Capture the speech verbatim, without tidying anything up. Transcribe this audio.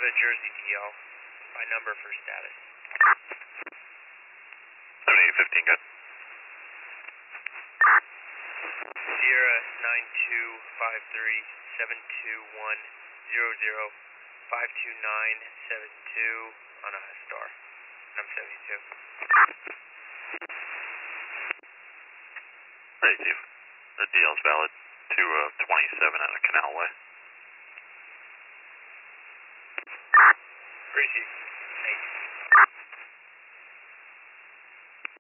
a Jersey D L by number for status. seventy-eight fifteen, good. Sierra nine two five three seven two one zero zero five two nine seven two on a star. I'm seventy-two. Hey, Steve. The D L's valid to uh, twenty-seven out of Canal Way. Appreciate it. Thank you.